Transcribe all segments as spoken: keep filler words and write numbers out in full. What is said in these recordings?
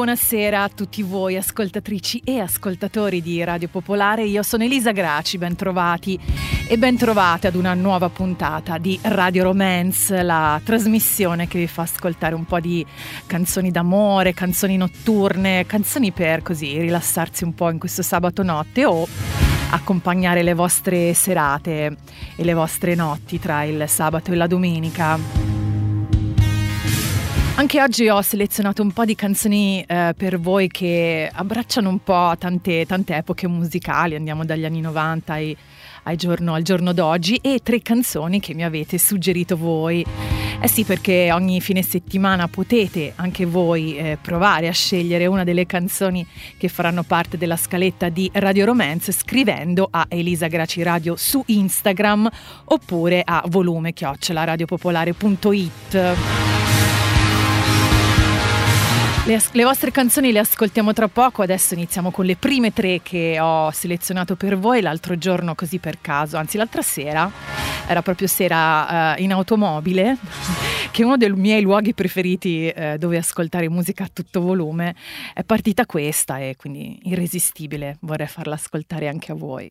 buonasera a tutti voi ascoltatrici e ascoltatori di Radio Popolare. Io sono Elisa Graci, bentrovati e bentrovate ad una nuova puntata di Radio Romance, la trasmissione che vi fa ascoltare un po' di canzoni d'amore, canzoni notturne, canzoni per così rilassarsi un po' in questo sabato notte o accompagnare le vostre serate e le vostre notti tra il sabato e la domenica. Anche oggi ho selezionato un po' di canzoni eh, per voi che abbracciano un po' tante, tante epoche musicali, andiamo dagli anni novanta ai, ai giorno, al giorno d'oggi, e tre canzoni che mi avete suggerito voi. Eh sì, perché ogni fine settimana potete anche voi eh, provare a scegliere una delle canzoni che faranno parte della scaletta di Radio Romance scrivendo a Elisa Graci Radio su Instagram oppure a volume chiocciola radiopopolare punto it. Le, le vostre canzoni le ascoltiamo tra poco, adesso iniziamo con le prime tre che ho selezionato per voi l'altro giorno così per caso, anzi l'altra sera, era proprio sera uh, in automobile, che è uno dei miei luoghi preferiti uh, dove ascoltare musica a tutto volume, è partita questa e quindi irresistibile, vorrei farla ascoltare anche a voi.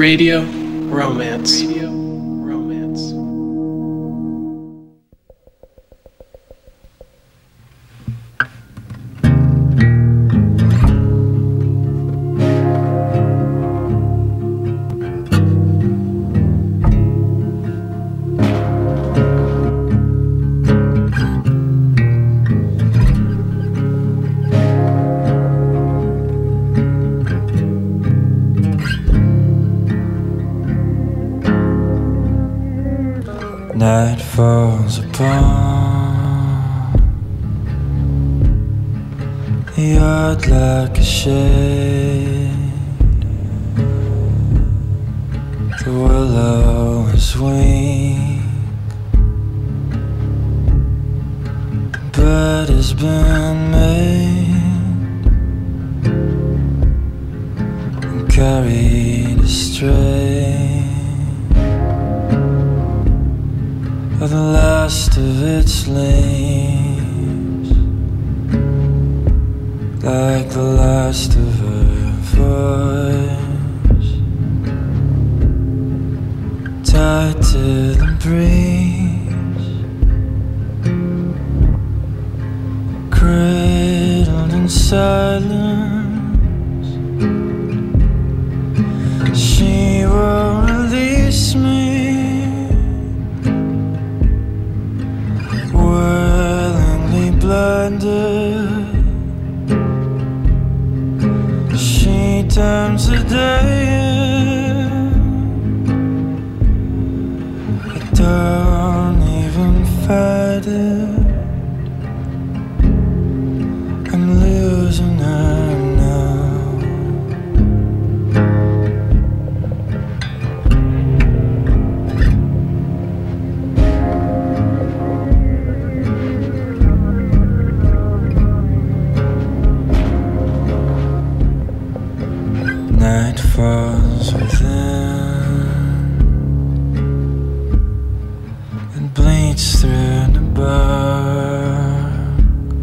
Radio Romance. Radio Romance. Night falls upon the yard like a shade. The willow is weak, the bed has been made and carried astray of the last of its leaves, like the last of her voice, tied to the breeze, cradled in silence. She will release me, blinded. She turns the day. I don't even fight it. I'm losing her now. Night falls within and bleeds through the bark.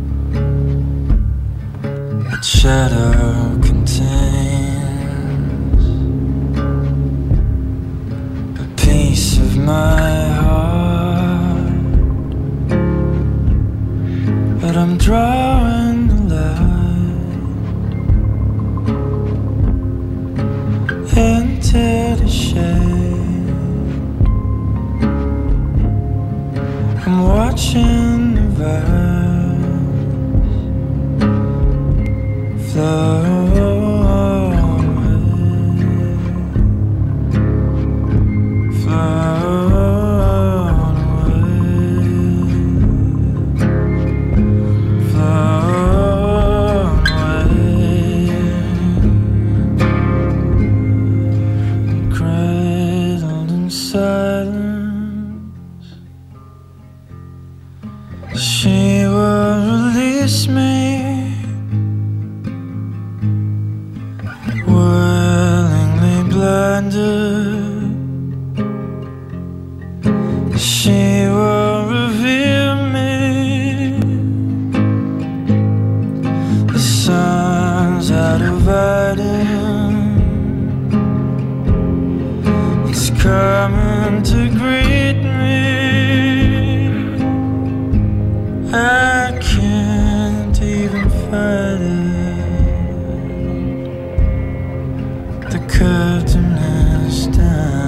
Its shadow contains a piece of my heart, but I'm drawing the line into the shade. I'm watching the vibes flow away, flow away, flow away. Cradled in silence, she will release me, willingly blinded. She will reveal me. The sun's out of hiding, it's coming to greet me. I can't even fight it. The curtain is down.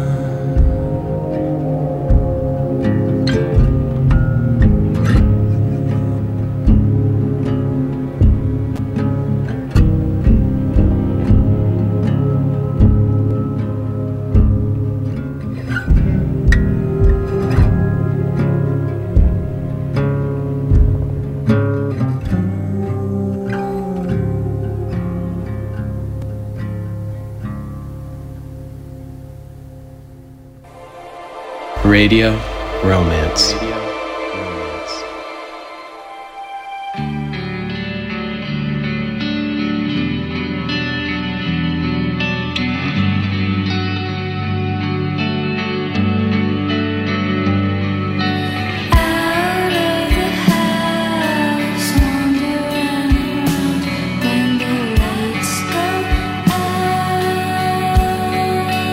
Radio Romance. When the lights go out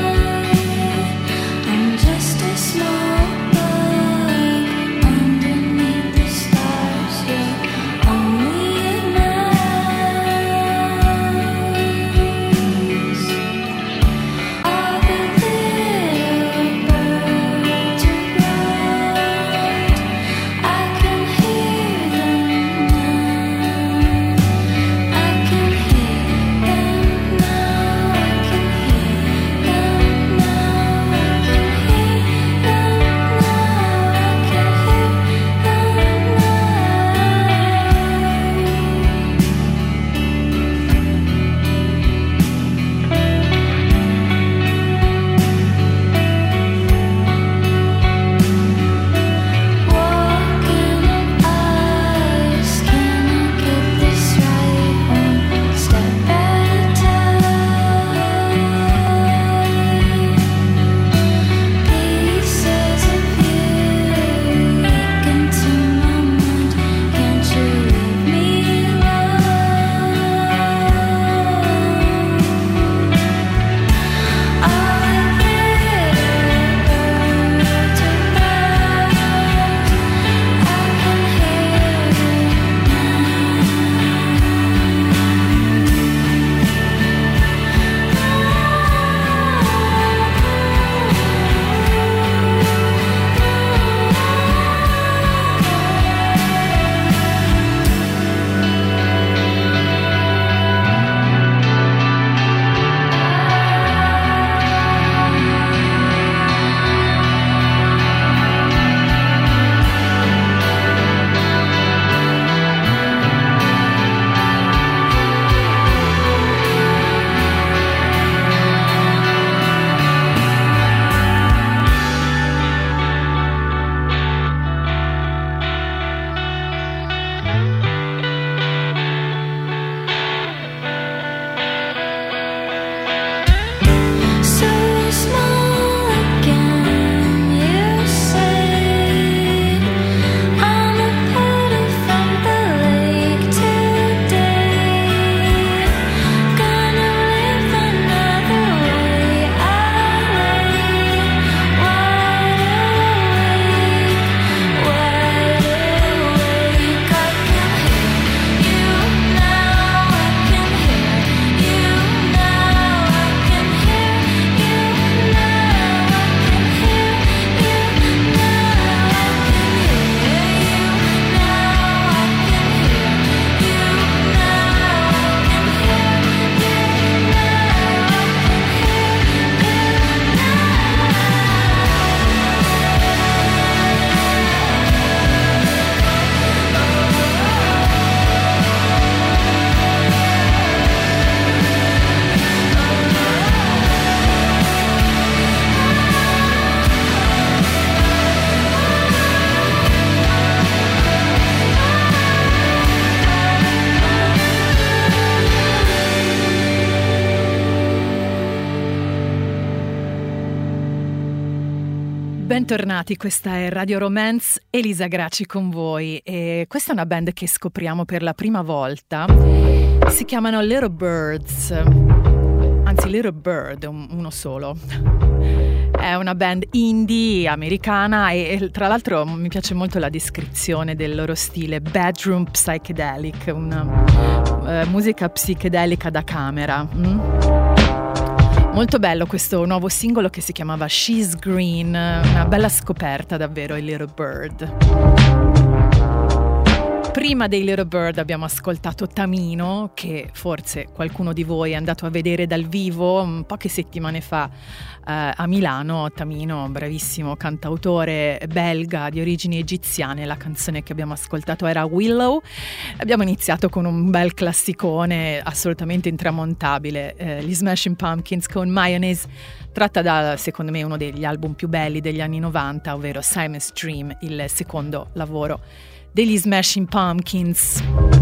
Bentornati, questa è Radio Romance, Elisa Graci con voi e questa è una band che scopriamo per la prima volta, si chiamano Little Birds, anzi Little Bird, uno solo. È una band indie americana e, e tra l'altro mi piace molto la descrizione del loro stile, bedroom psychedelic, una uh, musica psichedelica da camera. Mm? Molto bello questo nuovo singolo che si chiamava She's Green, una bella scoperta davvero, il Little Bird. Prima dei Little Bird abbiamo ascoltato Tamino, che forse qualcuno di voi è andato a vedere dal vivo poche settimane fa eh, a Milano. Tamino, bravissimo cantautore belga di origini egiziane. La canzone che abbiamo ascoltato era Willow. Abbiamo iniziato con un bel classicone assolutamente intramontabile, eh, gli Smashing Pumpkins con Mayonnaise, tratta da, secondo me, uno degli album più belli degli anni novanta, ovvero Simon's Dream, il secondo lavoro degli Smashing Pumpkins.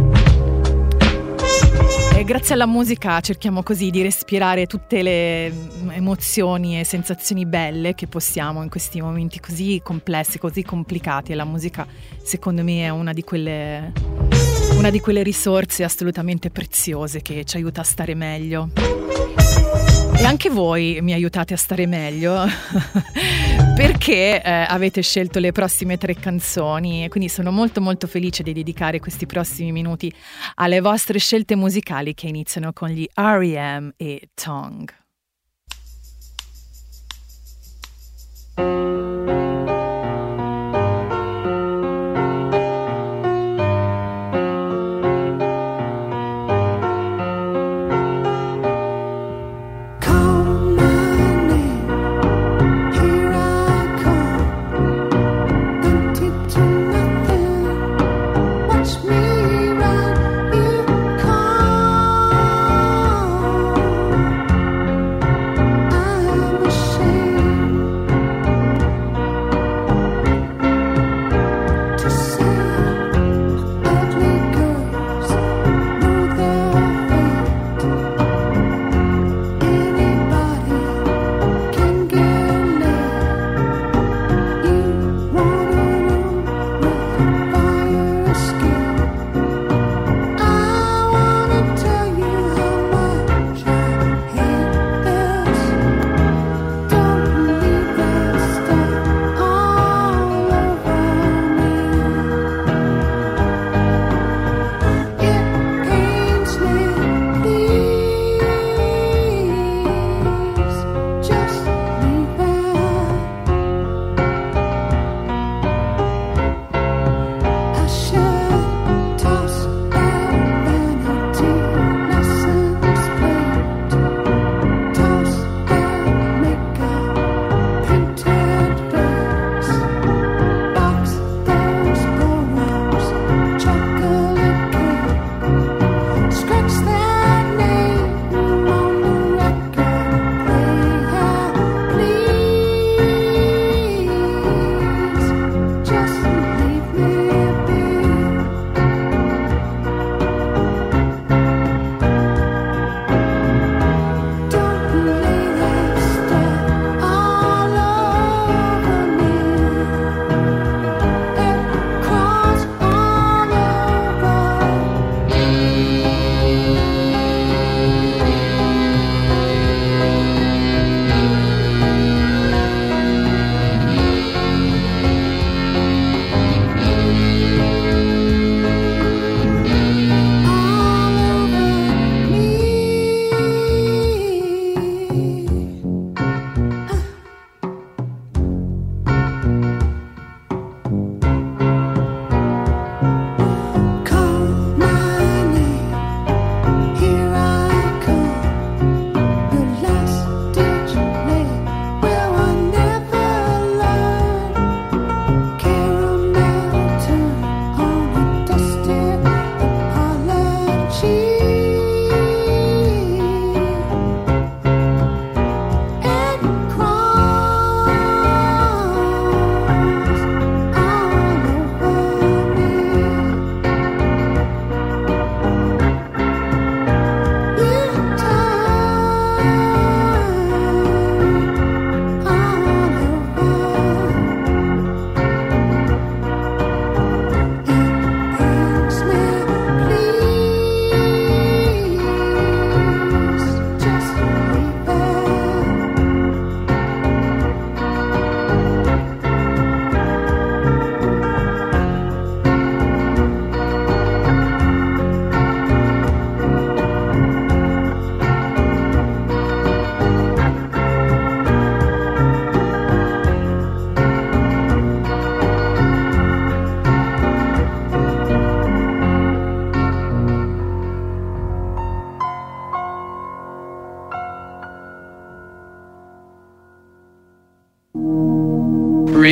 E grazie alla musica cerchiamo così di respirare tutte le emozioni e sensazioni belle che possiamo in questi momenti così complessi, così complicati, e la musica secondo me è una di quelle una di quelle risorse assolutamente preziose che ci aiuta a stare meglio. E anche voi mi aiutate a stare meglio perché eh, avete scelto le prossime tre canzoni, e quindi sono molto molto felice di dedicare questi prossimi minuti alle vostre scelte musicali che iniziano con gli R E M e Tongue.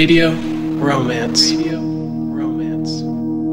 Radio Romance. Radio Romance.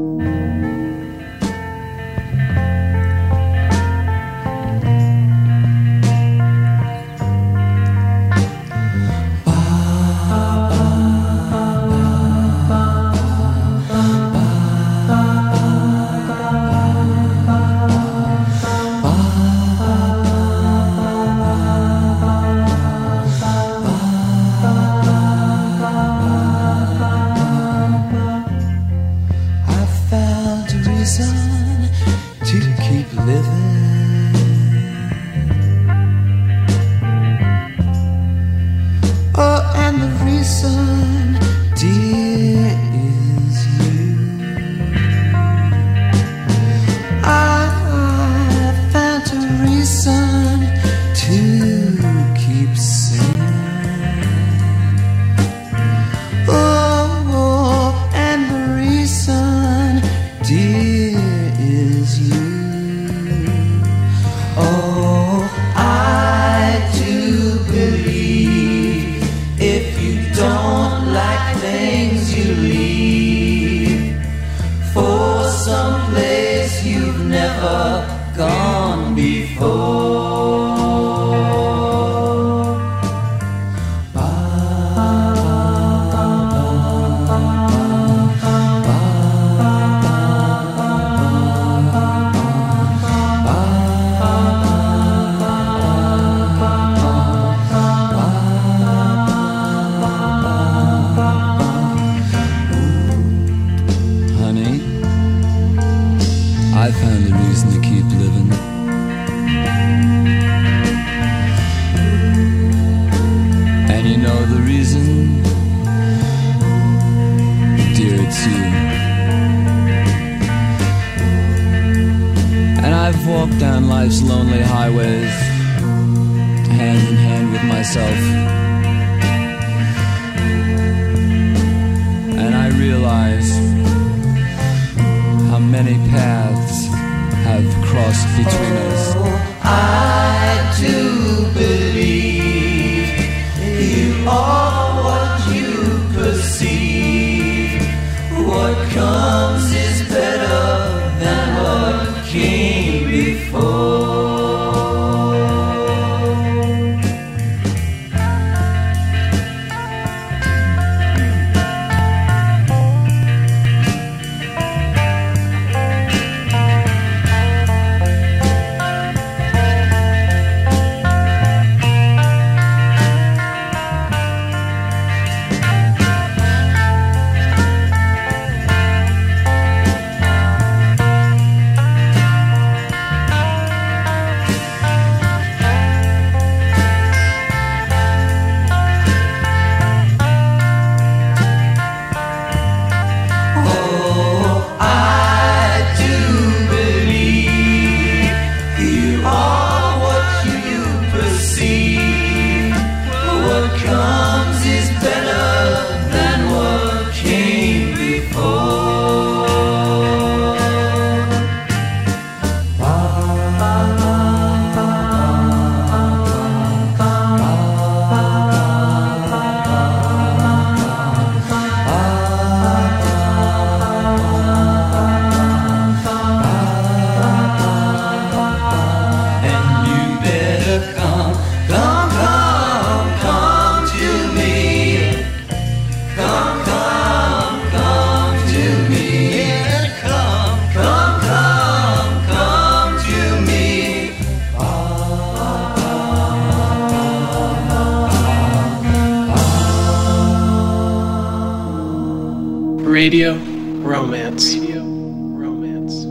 Radio Romance. Radio Romance.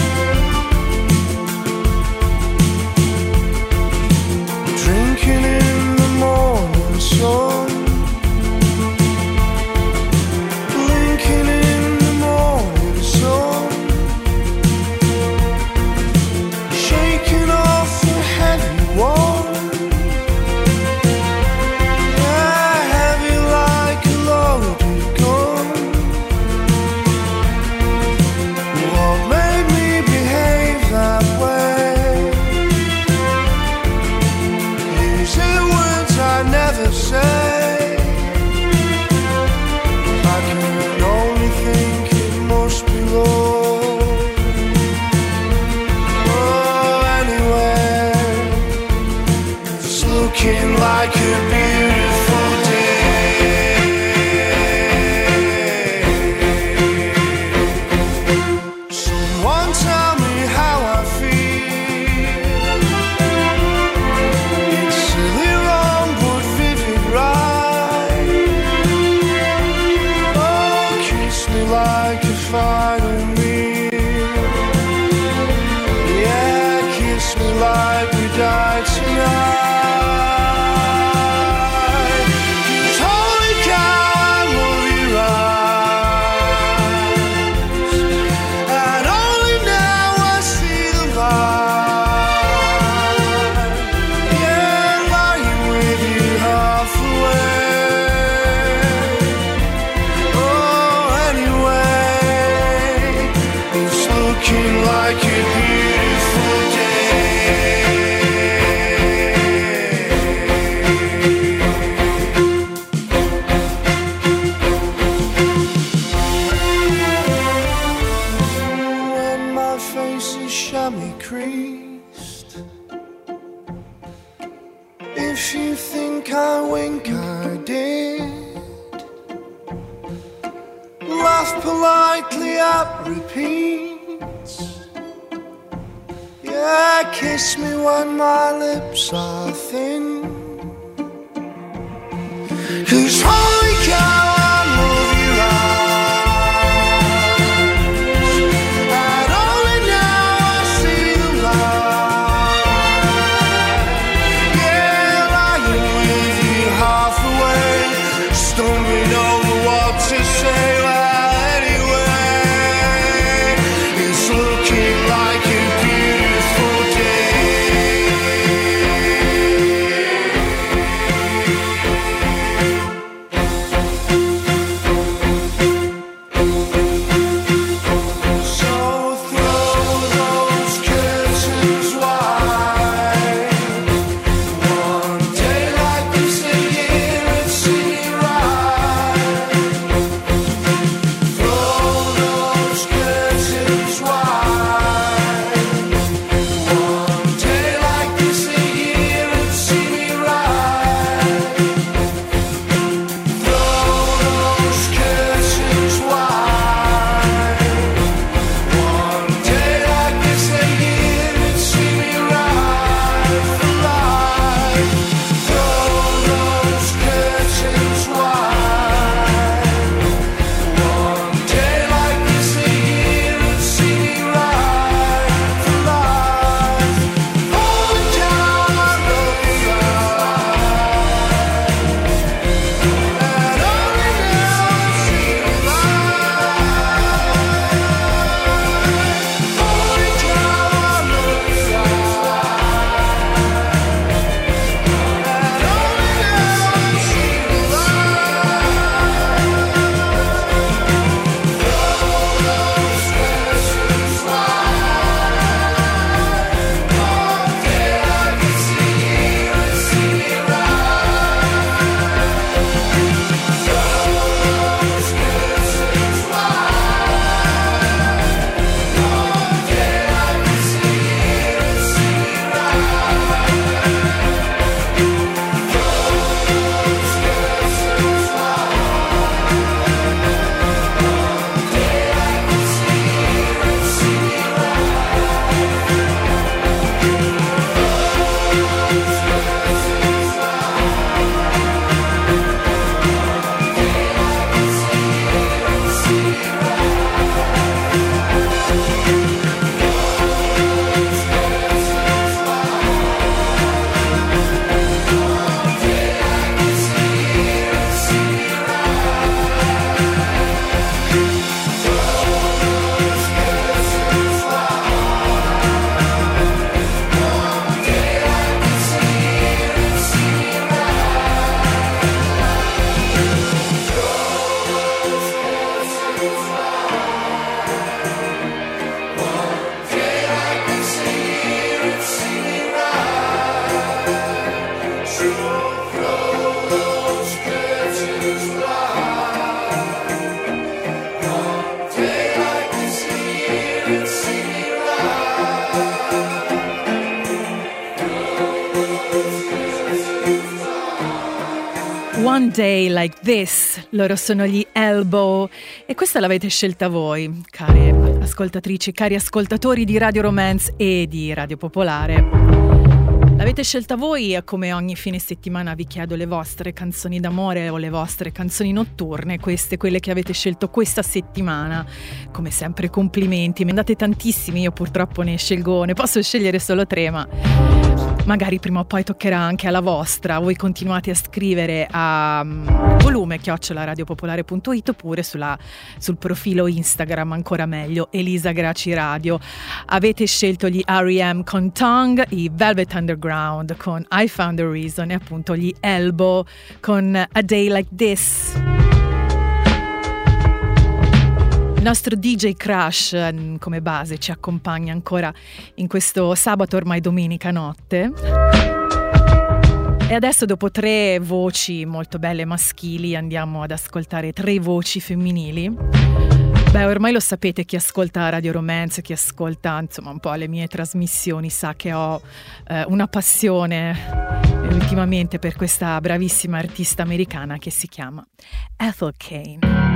Drinking in to say. I can only think it must be love. Oh, anyway, it's looking like a beautiful day. Someone tell me how I feel. It's silly wrong but vivid right. Oh, kiss me like a final meal. Yeah, kiss me like we died tonight. Like a beautiful when my face is chamois creased. If you think I wink, I did. Laugh politely at repeat. Yeah, kiss me when my lips are thin. 'Cause holy cow, I love your eyes. And only now I see the light. Yeah, lying with you half awake, stumbling over what to say. Well, anyway, it's looking like a beautiful One Day Like This, loro sono gli Elbow e questa l'avete scelta voi, care ascoltatrici, cari ascoltatori di Radio Romance e di Radio Popolare. L'avete scelta voi e come ogni fine settimana vi chiedo le vostre canzoni d'amore o le vostre canzoni notturne, queste quelle che avete scelto questa settimana. Come sempre complimenti, mi andate tantissimi, io purtroppo ne scelgo, ne posso scegliere solo tre, ma magari prima o poi toccherà anche alla vostra. Voi continuate a scrivere a um, volume chiocciola radiopopolare punto it oppure sulla, sul profilo Instagram, ancora meglio, Elisa Graci Radio. Avete scelto gli R E M con Tongue, i Velvet Underground con I Found a Reason e appunto gli Elbow con A Day Like This. Il nostro D J Crash come base ci accompagna ancora in questo sabato, ormai domenica notte. E adesso, dopo tre voci molto belle maschili, andiamo ad ascoltare tre voci femminili. Beh, ormai lo sapete, chi ascolta Radio Romance, chi ascolta insomma un po' le mie trasmissioni sa che ho eh, una passione eh, ultimamente per questa bravissima artista americana che si chiama Ethel Cain.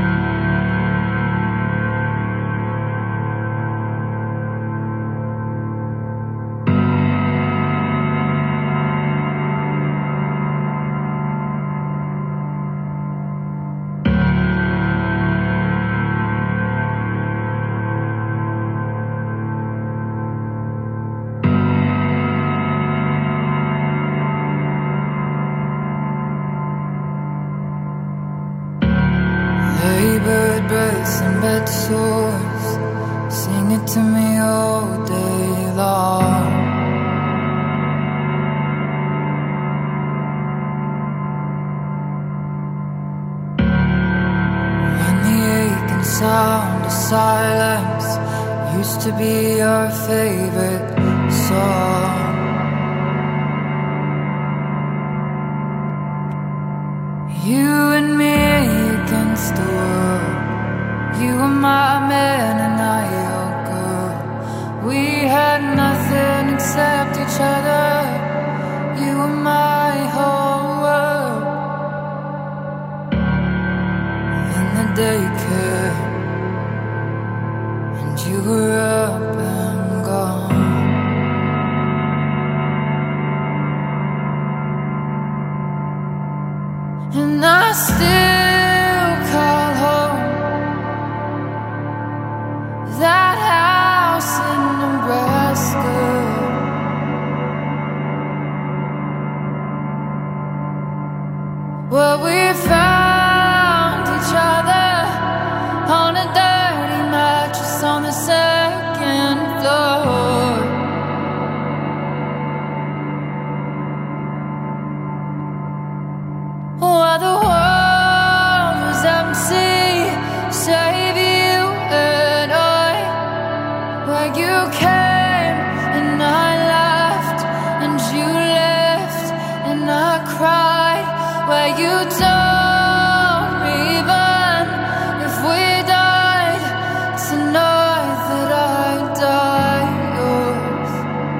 Bed sores, sing it to me all day long. When the aching sound of silence used to be your favorite song. You and me against the world. You were my man and I your girl. We had nothing except each other. You were my whole world. Then the day came and you were up and gone. And I still call home that house in Nebraska, where we found each other on a dirty mattress on the second floor. While the world was empty, save you and I. Where you came and I left, and you left and I cried. Where you told me even if we died tonight that I'd die yours.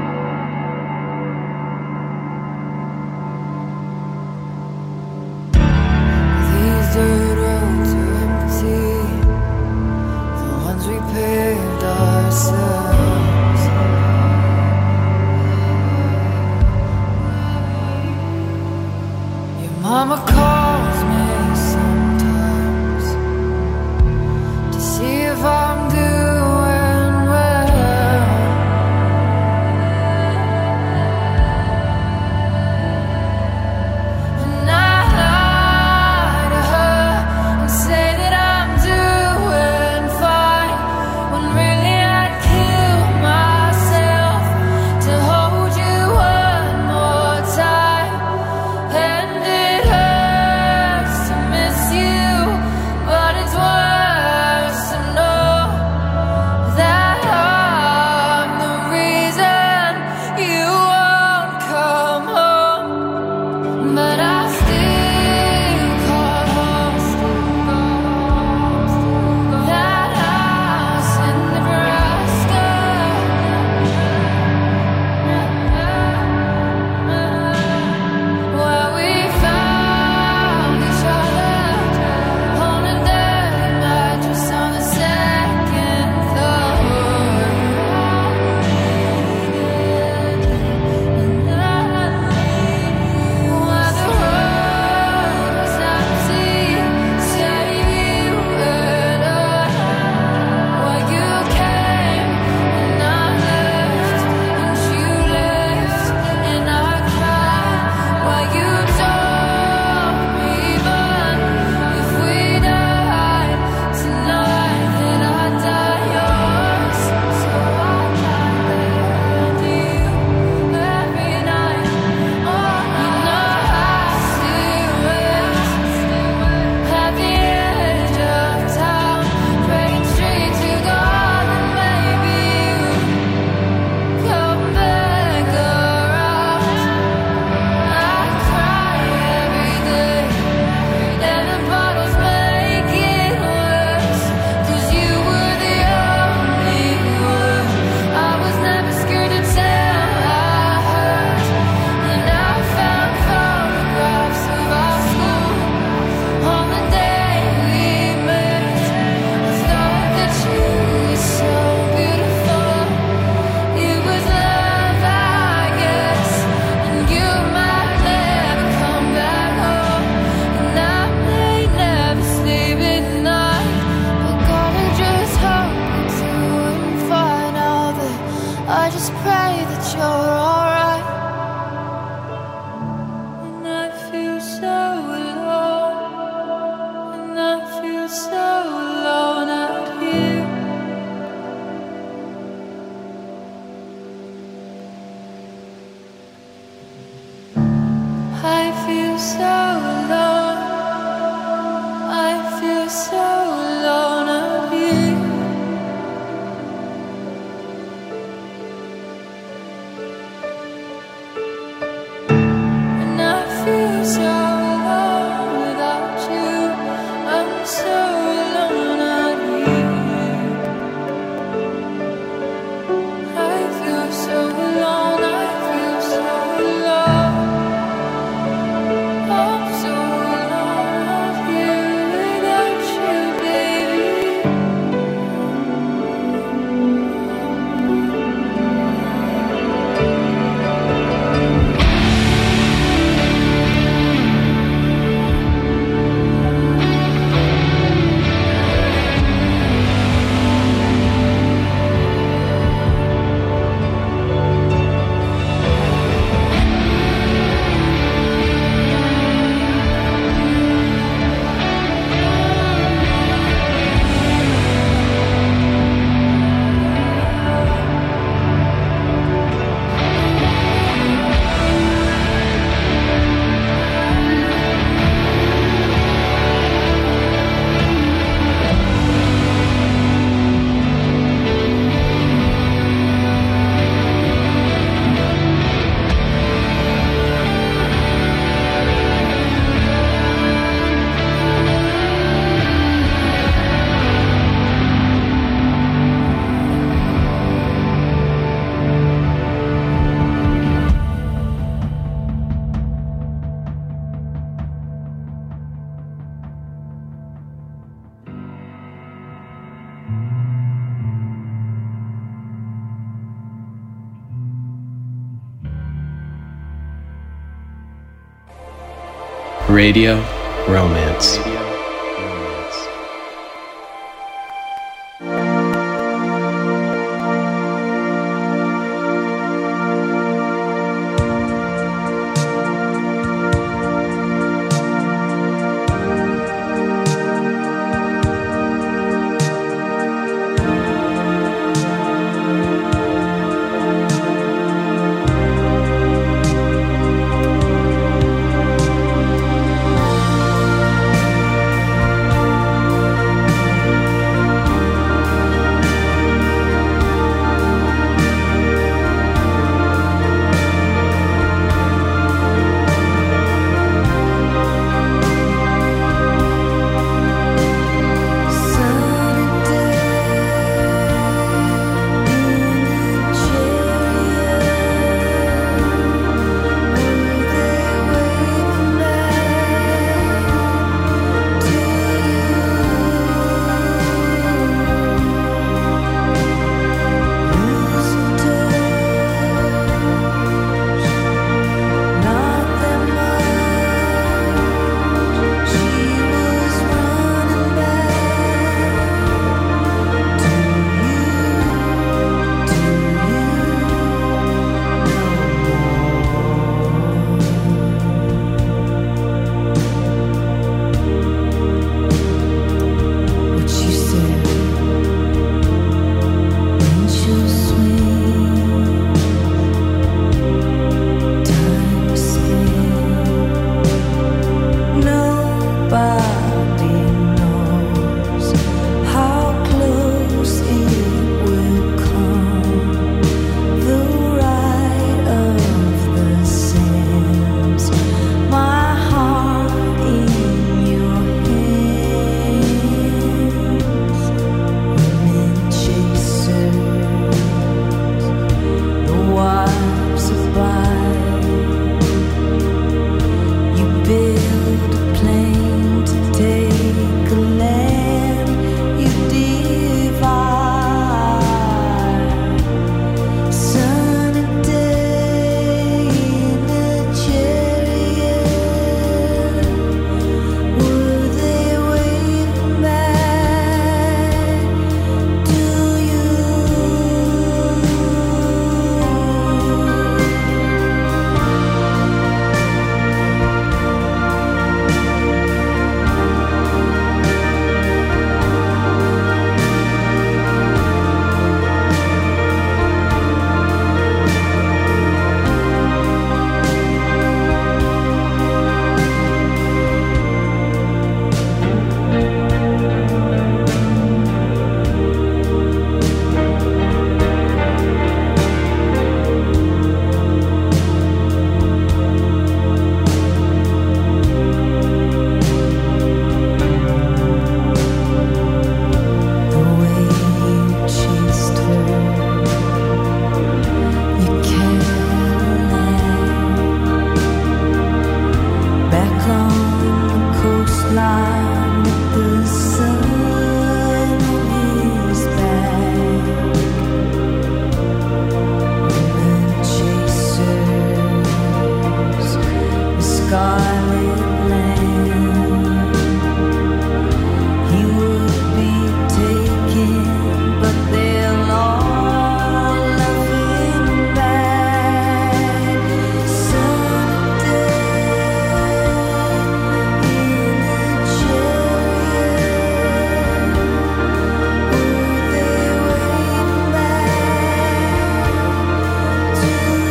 These dirt roads are empty, the ones we paved ourselves. Your mama calls me sometimes to see if I'm doing well. And I lie to her and say that I'm doing fine, when really I'd kill myself to hold you one more time. And it hurts Radio Romance. scarlet land. He would be taken, but they'll all love him back. Someday in a chariot, will they wave back to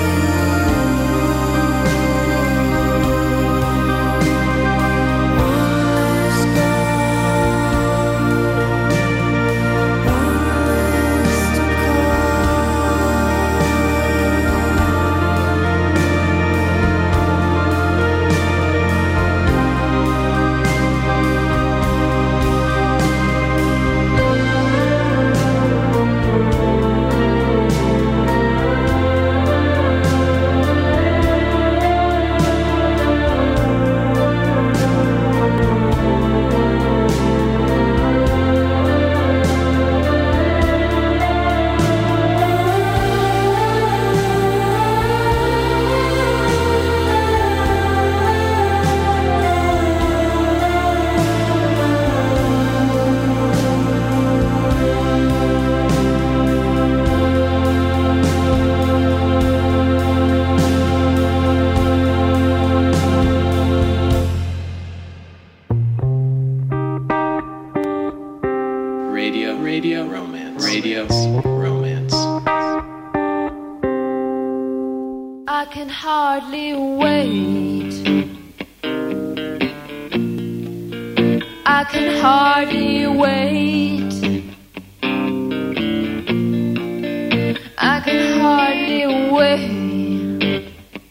Radio, radio, romance. Radio, romance. I can hardly wait. I can hardly wait. I can hardly wait.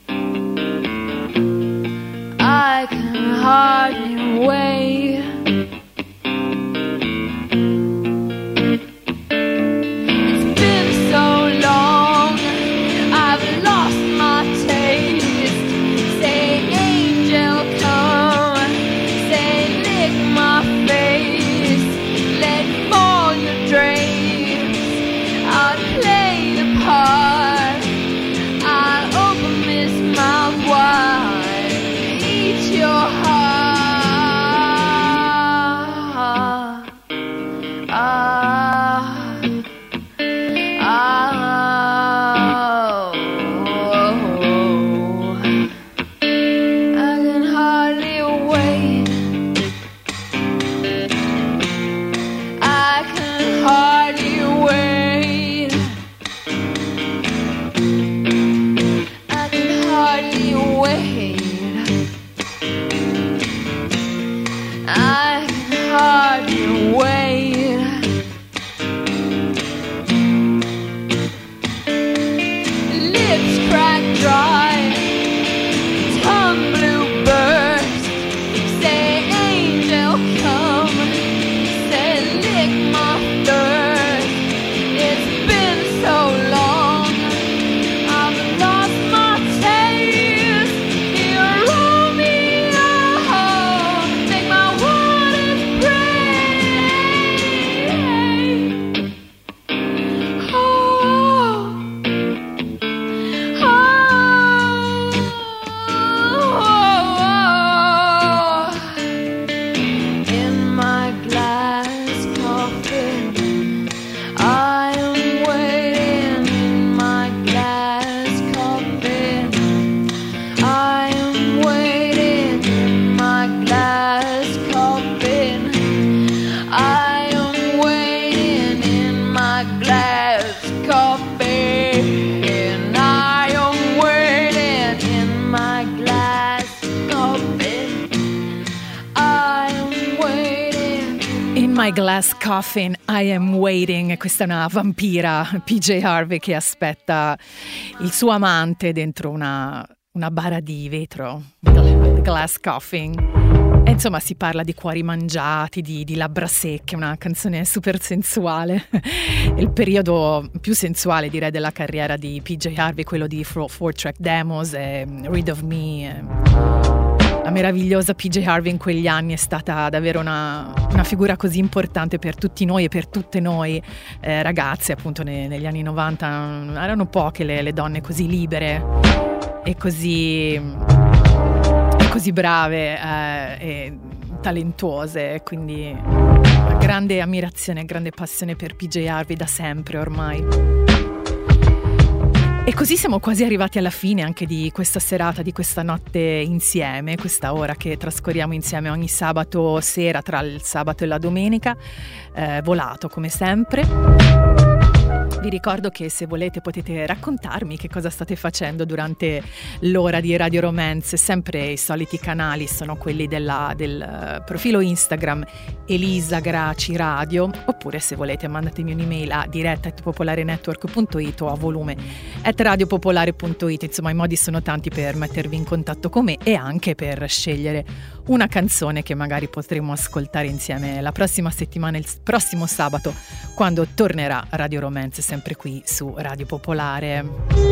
I can hardly wait. It's been so long, I've lost my taste. Say, angel, come. Say, lick my face. Let fall your drapes. I'll play the part. I'll open this mouth wide. Eat your heart. Ah, ah, oh. I can hardly wait. I can hardly wait. I can hardly wait. I can hardly wait. Lips crack dry, tongue blue burst. Say, angel, come. Say, lick my thirst. It's been so long, I've lost my taste. Here, roll me out, make my waters break. Oh, oh, in my glass coffin, I am waiting. In my glass coffin, I am waiting. In my glass coffin, I am waiting. In my glass coffin, I am waiting. In my glass coffin, I am waiting. In My Glass Coffin, I Am Waiting. Questa è una vampira, P J Harvey, che aspetta il suo amante dentro una, una bara di vetro, Glass Coffin. E insomma si parla di cuori mangiati, di, di labbra secche, una canzone super sensuale. Il periodo più sensuale, direi, della carriera di P J Harvey, quello di Four Track Demos e Rid of Me. E la meravigliosa P J Harvey in quegli anni è stata davvero una, una figura così importante per tutti noi e per tutte noi eh, ragazze, appunto ne, negli anni novanta. Erano poche le, le donne così libere e così così brave eh, e talentuose, quindi una grande ammirazione, grande passione per P J Harvey da sempre ormai. E così siamo quasi arrivati alla fine anche di questa serata, di questa notte insieme, questa ora che trascorriamo insieme ogni sabato sera tra il sabato e la domenica, eh, volato come sempre. Vi ricordo che se volete potete raccontarmi che cosa state facendo durante l'ora di Radio Romance. Sempre i soliti canali sono quelli della, del profilo Instagram Elisa Graci Radio, oppure se volete mandatemi un'email a diretta at popolarenetwork punto it o a volume at radiopopolare punto it. Insomma, i modi sono tanti per mettervi in contatto con me e anche per scegliere una canzone che magari potremo ascoltare insieme la prossima settimana, il prossimo sabato, quando tornerà Radio Romance, sempre qui su Radio Popolare.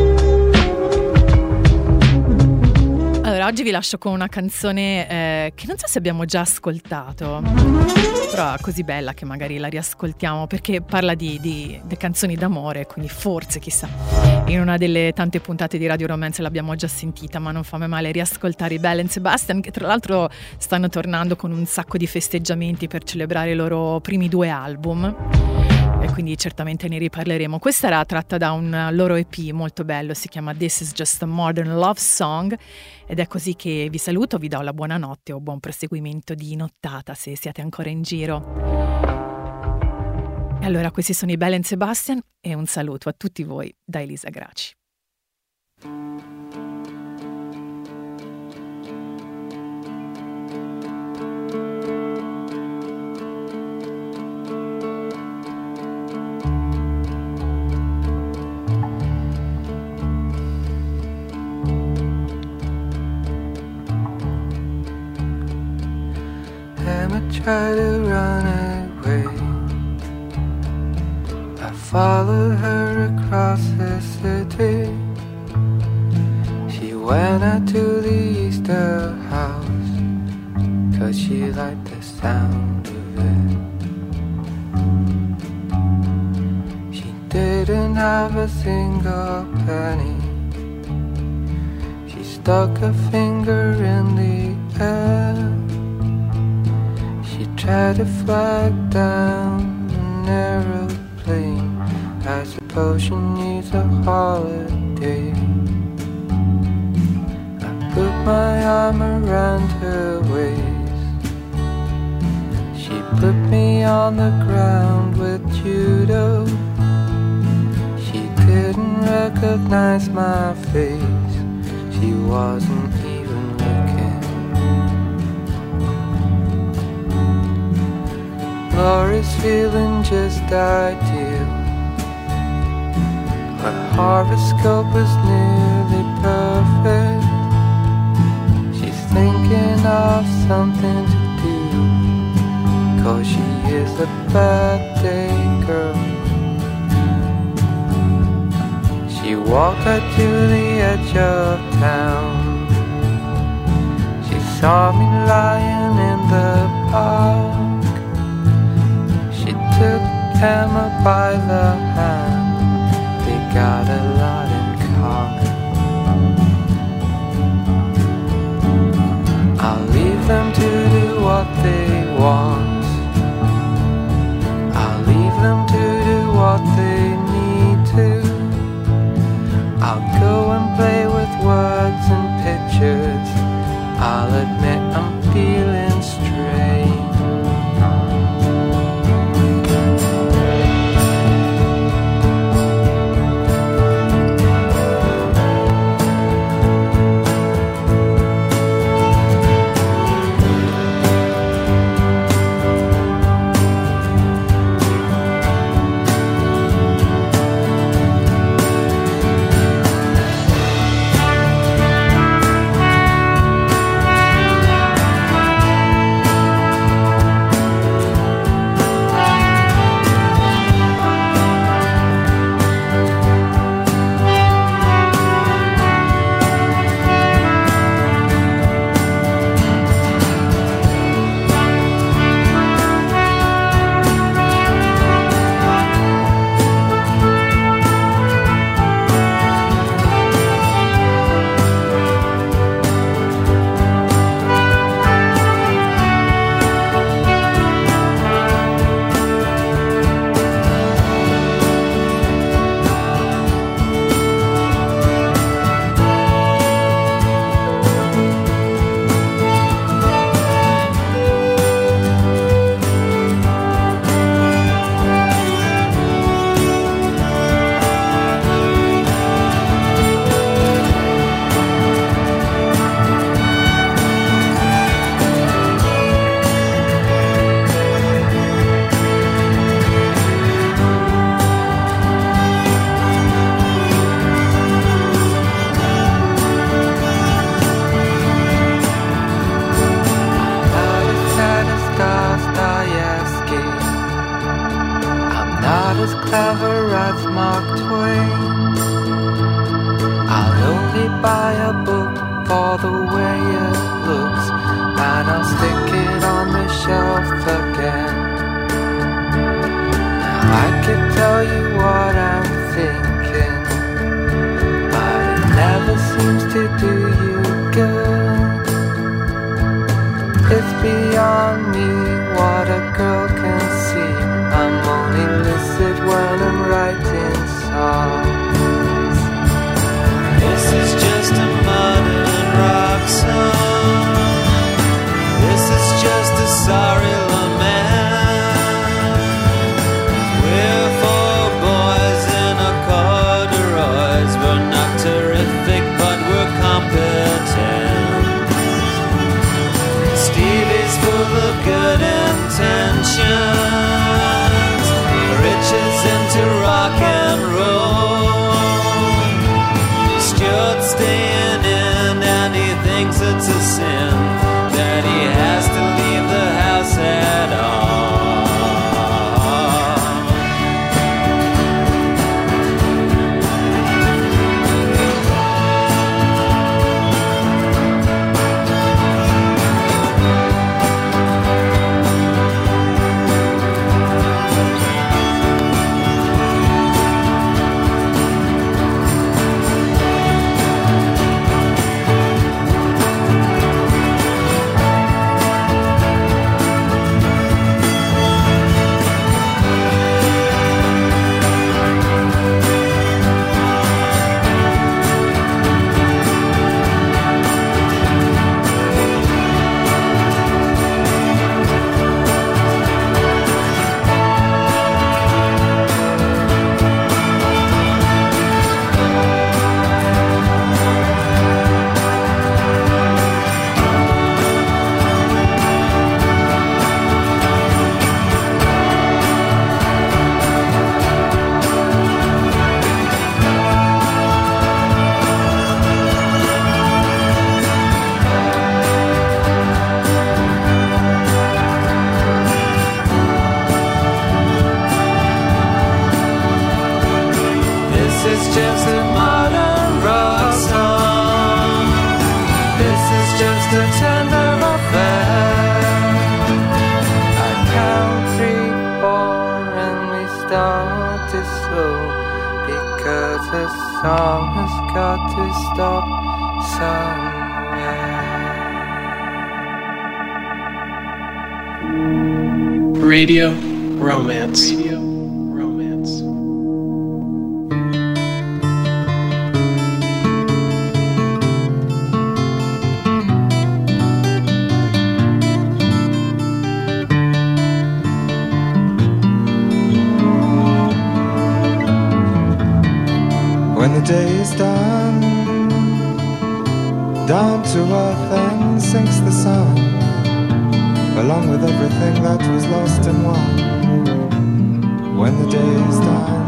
Allora, oggi vi lascio con una canzone eh, che non so se abbiamo già ascoltato, però è così bella che magari la riascoltiamo, perché parla di, di, di canzoni d'amore, quindi forse, chissà, in una delle tante puntate di Radio Romance l'abbiamo già sentita, ma non fa mai male riascoltare i Belle and Sebastian, che tra l'altro stanno tornando con un sacco di festeggiamenti per celebrare i loro primi due album. E quindi certamente ne riparleremo. Questa era tratta da un loro E P molto bello, si chiama This is Just a Modern Love Song, ed è così che vi saluto, vi do la buonanotte o buon proseguimento di nottata se siete ancora in giro. E allora questi sono i Belle and Sebastian e un saluto a tutti voi da Elisa Graci. Try to run away. I followed her across the city. She went out to the Easter house, 'cause she liked the sound of it. She didn't have a single penny. She stuck a finger in the air. Tried to fly down an aeroplane. I suppose she needs a holiday. I put my arm around her waist. She put me on the ground with judo. She didn't recognize my face. She wasn't even looking. Laura's feeling just ideal. Her horoscope was nearly perfect. She's thinking of something to do, 'cause she is a bad day girl. She walked out to the edge of town. She saw me lying in the park. Took Emma by the hand. They got a lot in common. I'll leave them to do what they want. I'll leave them to do what they need to. I'll go and play with words and pictures. I'll admit I'm feeling strange. ever write Mark Twain. I'll only buy a book for the way it looks, and I'll stick it on the shelf again. Now I could tell you what I'm thinking, but it never seems to do you good. It's beyond me what a girl can see. I'm only lucid when I'm writing songs. This is just a modern rock song. This is just a sorry lament. We're four boys in a corduroys. We're not terrific, but we're competent. Stevie's full of good intentions. Rich is into rock and roll. Stuart's staying in and he thinks it's a sin that he has to leave the house at all. Radio Romance. Radio Romance. When the day is done, down to earth and sinks the sun, along with everything that was lost and won. When the day is done,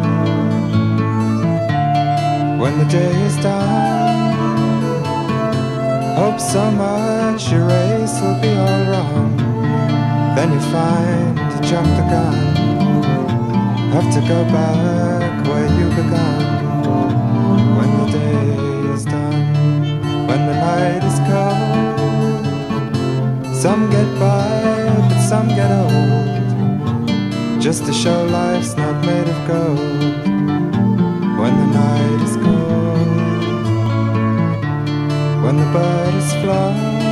when the day is done, hope so much your race will be all wrong. Then you find you jumped the gun, have to go back where you began. When the day is done, when the night is cold, some get by, but some get old, just to show life's not made of gold. When the night is cold, when the bird is flown,